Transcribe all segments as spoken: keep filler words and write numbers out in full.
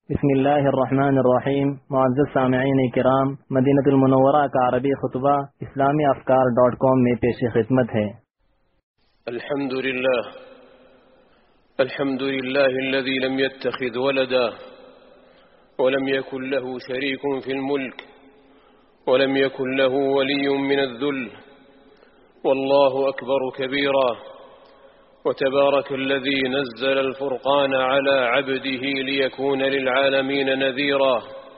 بسم الله الرحمن الرحیم. معزز سامعین کرام، مدینہ المنورہ کا عربی خطبہ اسلامی افکار ڈاٹ کام میں پیش خدمت ہے. الحمد لله الحمد لله الذي لم يتخذ ولدا ولم يكن له شريك في الملك ولم يكن له ولي من الذل، والله أكبر كبيرا، وتبارك الذي نزل الفرقان على عبده ليكون للعالمين نذيرا،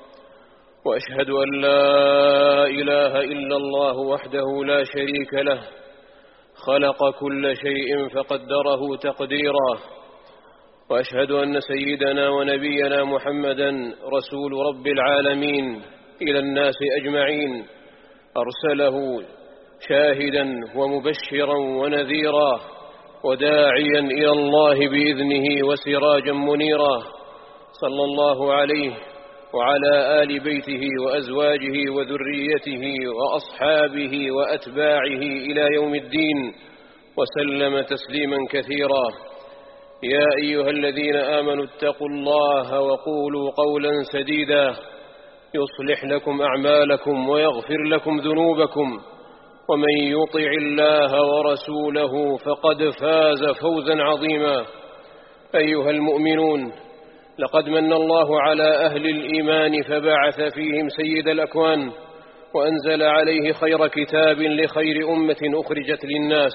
وأشهد أن لا إله إلا الله وحده لا شريك له، خلق كل شيء فقدره تقديرا، وأشهد أن سيدنا ونبينا محمدا رسول رب العالمين إلى الناس أجمعين، أرسله شاهدا ومبشرا ونذيرا وداعيا إلى الله بإذنه وسراجا منيرا، صلى الله عليه وعلى آل بيته وأزواجه وذريته وأصحابه وأتباعه إلى يوم الدين، وسلم تسليما كثيرا. يا أيها الذين آمنوا اتقوا الله وقولوا قولا سديدا يصلح لكم أعمالكم ويغفر لكم ذنوبكم، ومن يطع الله ورسوله فقد فاز فوزا عظيما. أيها المؤمنون، لقد من الله على أهل الإيمان فبعث فيهم سيد الأكوان، وأنزل عليه خير كتاب لخير أمة أخرجت للناس،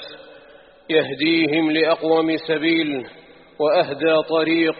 يهديهم لأقوم سبيل وأهدى طريق،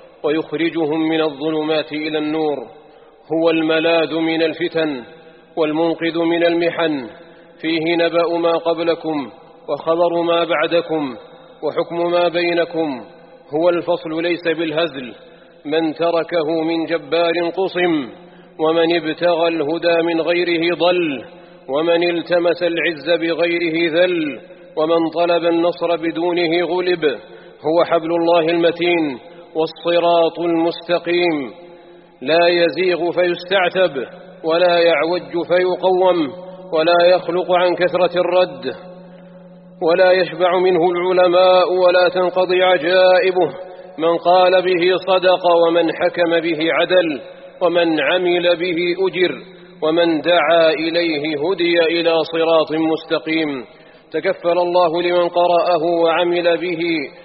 ويخرجهم من الظلمات إلى النور. هو الملاذ من الفتن والمنقذ من المحن، فيه نبأ ما قبلكم وخبر ما بعدكم وحكم ما بينكم. هو الفصل ليس بالهزل، من تركه من جبار قصم، ومن ابتغى الهدى من غيره ضل، ومن التمس العز بغيره ذل، ومن طلب النصر بدونه غلب. هو حبل الله المتين والصراط المستقيم، لا يزيغ فيستعتب ولا يعوج فيقوم، ولا يخلق عن كثرة الرد، ولا يشبع منه العلماء ولا تنقضي عجائبه. من قال به صدق، ومن حكم به عدل، ومن عمل به أجر، ومن دعا إليه هدي إلى صراط مستقيم. تكفل الله لمن قرأه وعمل به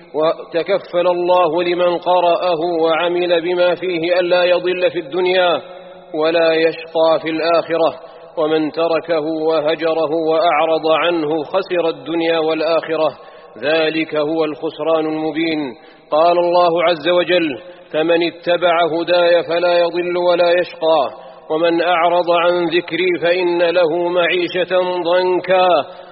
وتكفل الله لمن قرأه وعمل بما فيه ألا يضل في الدنيا ولا يشقى في الآخرة، ومن تركه وهجره وأعرض عنه خسر الدنيا والآخرة، ذلك هو الخسران المبين. قال الله عز وجل: فمن اتبع هداي فلا يضل ولا يشقى، ومن أعرض عن ذكري فإن له معيشة ضنكا،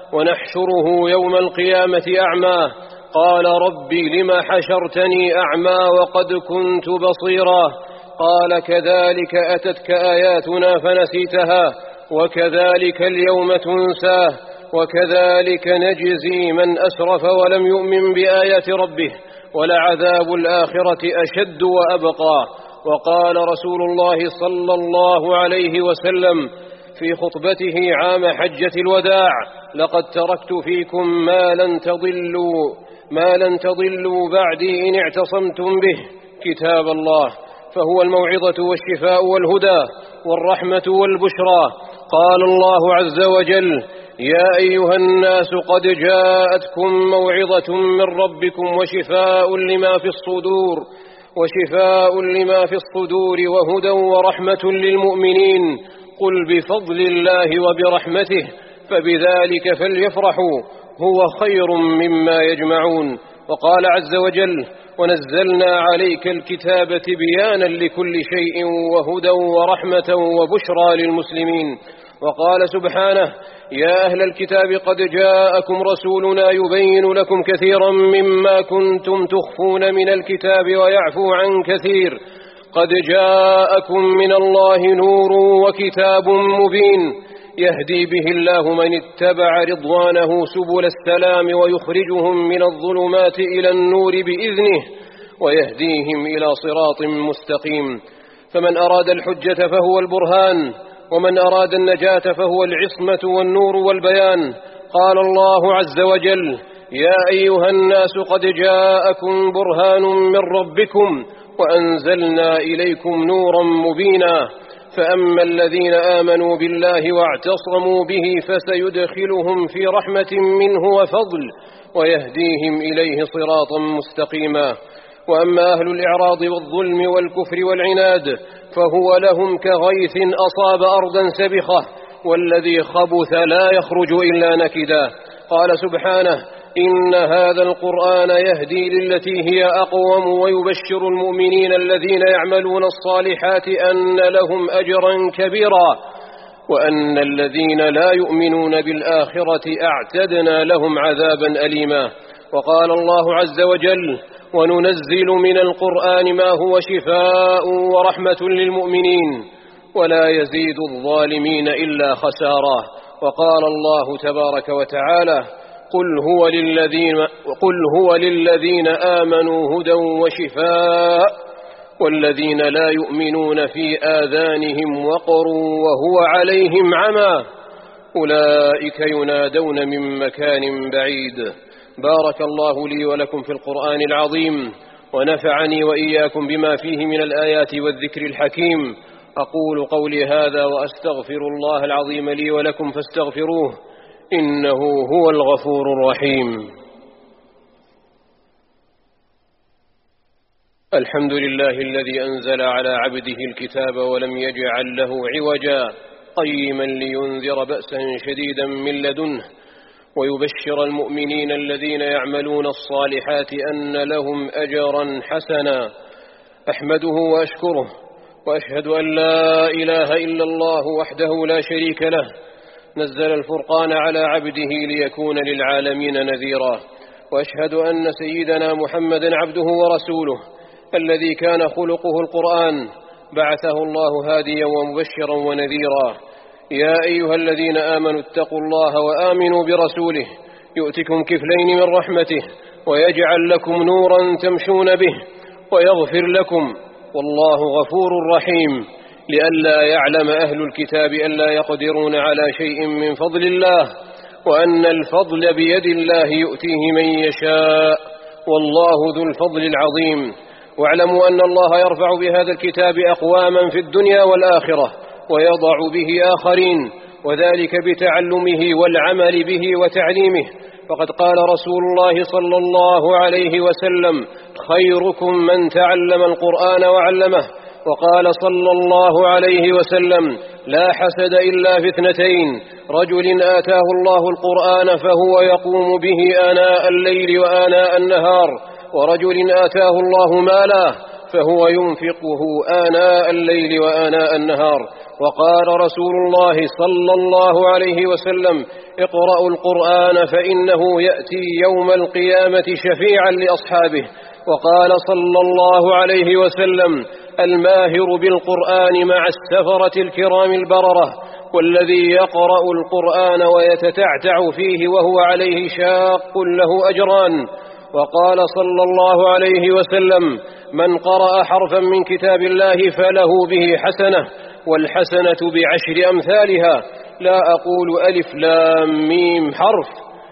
ونحشره يوم القيامة أعمى. قال: ربي لما حشرتني أعمى وقد كنت بصيرا؟ قال: كذلك أتتك آياتنا فنسيتها، وكذلك اليوم تنسى، وكذلك نجزي من أسرف ولم يؤمن بآيات ربه، ولعذاب الآخرة أشد وأبقى. وقال رسول الله صلى الله عليه وسلم في خطبته عام حجة الوداع: لقد تركت فيكم ما لن تضلوا ما لن تضلوا بعدي إن اعتصمتم به، كتاب الله، فهو الموعظة والشفاء والهدى والرحمة والبشرى. قال الله عز وجل: يا أيها الناس قد جاءتكم موعظة من ربكم وشفاء لما في الصدور وشفاء لما في الصدور وهدى ورحمة للمؤمنين. قل بفضل الله وبرحمته فبذلك فليفرحوا هو خير مما يجمعون. وقال عز وجل: ونزلنا عليك الكتاب تبيانا لكل شيء وهدى ورحمة وبشرى للمسلمين. وقال سبحانه: يا أهل الكتاب قد جاءكم رسولنا يبين لكم كثيرا مما كنتم تخفون من الكتاب ويعفو عن كثير، قد جاءكم من الله نور وكتاب مبين، يهدي به الله من اتبع رضوانه سبل السلام، ويخرجهم من الظلمات إلى النور بإذنه، ويهديهم إلى صراط مستقيم. فمن أراد الحجة فهو البرهان، ومن أراد النجاة فهو العصمة والنور والبيان. قال الله عز وجل: يا أيها الناس قد جاءكم برهان من ربكم وأنزلنا إليكم نورا مبينا. فأما الذين آمنوا بالله واعتصموا به فسيدخلهم في رحمة منه وفضل ويهديهم إليه صراطا مستقيما. وأما أهل الإعراض والظلم والكفر والعناد فهو لهم كغيث أصاب أرضا سبخة والذي خبث لا يخرج إلا نكدا. قال سبحانه: إن هذا القرآن يهدي للتي هي أقوم ويبشر المؤمنين الذين يعملون الصالحات أن لهم أجرا كبيرا وأن الذين لا يؤمنون بالآخرة أعتدنا لهم عذابا أليما. وقال الله عز وجل: وننزل من القرآن ما هو شفاء ورحمة للمؤمنين ولا يزيد الظالمين إلا خسارا. وقال الله تبارك وتعالى: قل هو للذين, قل هو للذين آمنوا هدى وشفاء والذين لا يؤمنون في آذانهم وقر وهو عليهم عمى أولئك ينادون من مكان بعيد. بارك الله لي ولكم في القرآن العظيم ونفعني وإياكم بما فيه من الآيات والذكر الحكيم. أقول قولي هذا وأستغفر الله العظيم لي ولكم فاستغفروه إنه هو الغفور الرحيم. الحمد لله الذي أنزل على عبده الكتاب ولم يجعل له عوجا قيما لينذر بأسا شديدا من لدنه ويبشر المؤمنين الذين يعملون الصالحات أن لهم أجرا حسنا. أحمده وأشكره وأشهد أن لا إله إلا الله وحده لا شريك له نزل الفرقان على عبده ليكون للعالمين نذيرا. وأشهد أن سيدنا محمدا عبده ورسوله الذي كان خلقه القرآن بعثه الله هاديا ومبشرا ونذيرا. يا أيها الذين آمنوا اتقوا الله وآمنوا برسوله يؤتكم كفلين من رحمته ويجعل لكم نورا تمشون به ويغفر لكم والله غفور رحيم. لئلا يعلم أهل الكتاب ألا يقدرون على شيء من فضل الله وأن الفضل بيد الله يؤتيه من يشاء والله ذو الفضل العظيم. واعلموا أن الله يرفع بهذا الكتاب أقواما في الدنيا والآخرة ويضع به آخرين وذلك بتعلمه والعمل به وتعليمه. فقد قال رسول الله صلى الله عليه وسلم: خيركم من تعلم القرآن وعلمه. وقال صلى الله عليه وسلم: لا حسد إلا في اثنتين: رجل آتاه الله القرآن فهو يقوم به آناء الليل وآناء النهار ورجل آتاه الله مالا فهو ينفقه آناء الليل وآناء النهار. وقال رسول الله صلى الله عليه وسلم: اقرأوا القرآن فإنه يأتي يوم القيامة شفيعا لأصحابه. وقال صلى الله عليه وسلم: الماهر بالقرآن مع السفرة الكرام البررة والذي يقرأ القرآن ويتتعتع فيه وهو عليه شاق له أجران. وقال صلى الله عليه وسلم: من قرأ حرفا من كتاب الله فله به حسنة والحسنة بعشر أمثالها. لا أقول ألف لام ميم حرف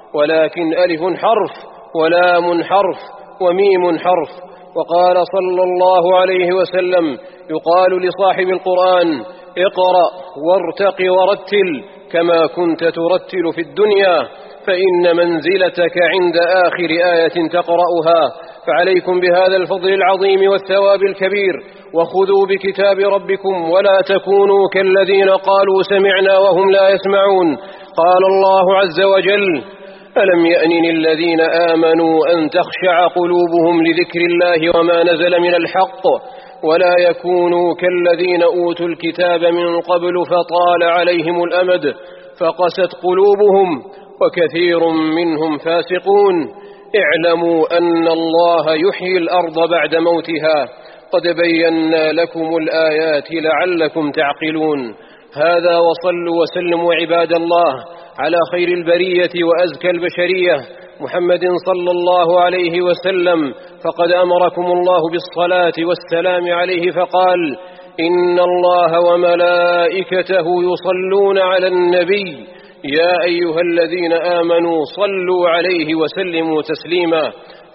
ولكن ألف حرف ولام حرف وميم حرف. وقال صلى الله عليه وسلم: يقال لصاحب القرآن: اقرأ وارتق ورتل كما كنت ترتل في الدنيا فإن منزلتك عند آخر آية تقرأها. فعليكم بهذا الفضل العظيم والثواب الكبير وخذوا بكتاب ربكم ولا تكونوا كالذين قالوا سمعنا وهم لا يسمعون. قال الله عز وجل: ألم يأن الذين آمنوا أن تخشع قلوبهم لذكر الله وما نزل من الحق ولا يكونوا كالذين أوتوا الكتاب من قبل فطال عليهم الأمد فقست قلوبهم وكثير منهم فاسقون. اعلموا أن الله يحيي الأرض بعد موتها قد بينا لكم الآيات لعلكم تعقلون. هذا وصلوا وسلموا عباد الله على خير البرية وأزكى البشرية محمد صلى الله عليه وسلم. فقد أمركم الله بالصلاة والسلام عليه فقال: إن الله وملائكته يصلون على النبي يا أيها الذين آمنوا صلوا عليه وسلموا تسليما.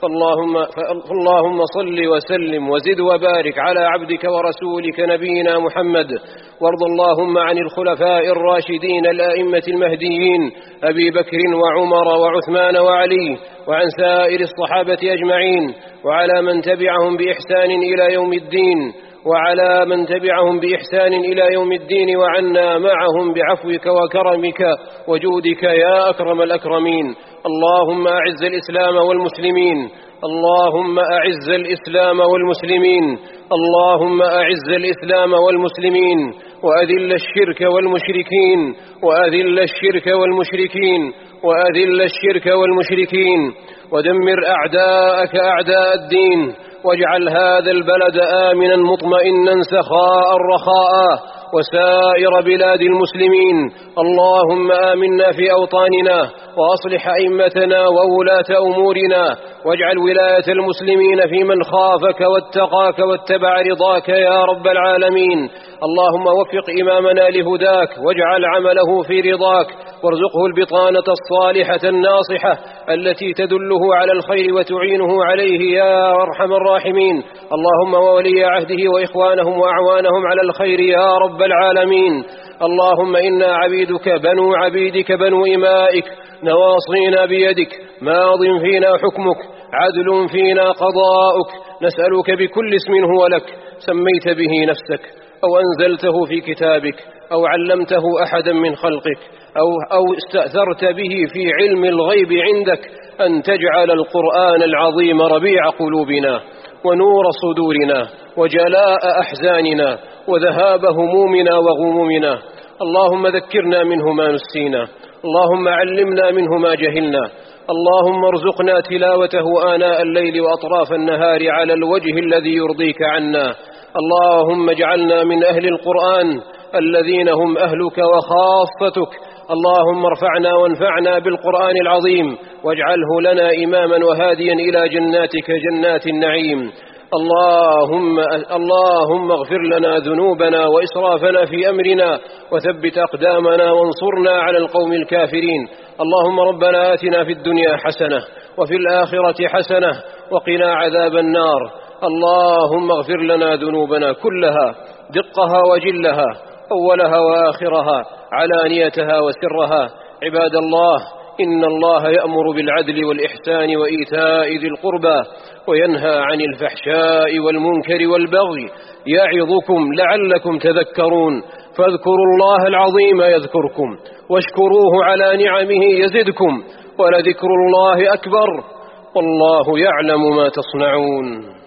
فاللهم, فاللهم صل وسلم وزد وبارك على عبدك ورسولك نبينا محمد، وارض اللهم عن الخلفاء الراشدين الأئمة المهديين أبي بكر وعمر وعثمان وعلي، وعن سائر الصحابة أجمعين، وعلى من تبعهم بإحسان إلى يوم الدين وعلى من تبعهم بإحسان إلى يوم الدين وعنا معهم بعفوك وكرمك وجودك يا أكرم الأكرمين. اللهم أعز الإسلام والمسلمين، اللهم أعز الإسلام والمسلمين، اللهم أعز الإسلام والمسلمين، وأذل الشرك والمشركين، وأذل الشرك والمشركين، وأذل الشرك والمشركين، ودمر أعداءك أعداء الدين، واجعل هذا البلد آمنا مطمئنا سخاء رخاء، وسائر بلاد المسلمين. اللهم آمنا في أوطاننا، وأصلح أئمتنا وولاة أمورنا، واجعل ولاية المسلمين في من خافك واتقاك واتبع رضاك يا رب العالمين. اللهم وفق إمامنا لهداك، واجعل عمله في رضاك، وارزقه البطانة الصالحة الناصحة التي تدله على الخير وتعينه عليه يا أرحم الراحمين. اللهم وولي عهده وإخوانهم وأعوانهم على الخير يا رب العالمين. اللهم إنا عبيدك بنو عبيدك بنو إمائك، نواصينا بيدك، ماض فينا حكمك، عدل فينا قضاؤك، نسألك بكل اسم هو لك سميت به نفسك أو أنزلته في كتابك أو علمته أحدا من خلقك أو, أو استأثرت به في علم الغيب عندك، أن تجعل القرآن العظيم ربيع قلوبنا ونور صدورنا وجلاء أحزاننا وذهاب همومنا وغمومنا. اللهم ذكرنا منه ما نسينا، اللهم علمنا منه ما جهلنا، اللهم ارزقنا تلاوته آناء الليل وأطراف النهار على الوجه الذي يرضيك عنا. اللهم اجعلنا من أهل القرآن الذين هم أهلك وخاصتك. اللهم ارفعنا وانفعنا بالقرآن العظيم، واجعله لنا إماما وهاديا إلى جناتك جنات النعيم. اللهم, اللهم اغفر لنا ذنوبنا وإسرافنا في أمرنا، وثبت أقدامنا وانصرنا على القوم الكافرين. اللهم ربنا آتنا في الدنيا حسنة وفي الآخرة حسنة وقنا عذاب النار. اللهم اغفر لنا ذنوبنا كلها، دقها وجلها، أولها وآخرها، علانيتها وسرها. عباد الله، إن الله يأمر بالعدل والإحسان وإيتاء ذي القربى، وينهى عن الفحشاء والمنكر والبغي، يعظكم لعلكم تذكرون. فاذكروا الله العظيم يذكركم، واشكروه على نعمه يزدكم، ولذكر الله أكبر، والله يعلم ما تصنعون.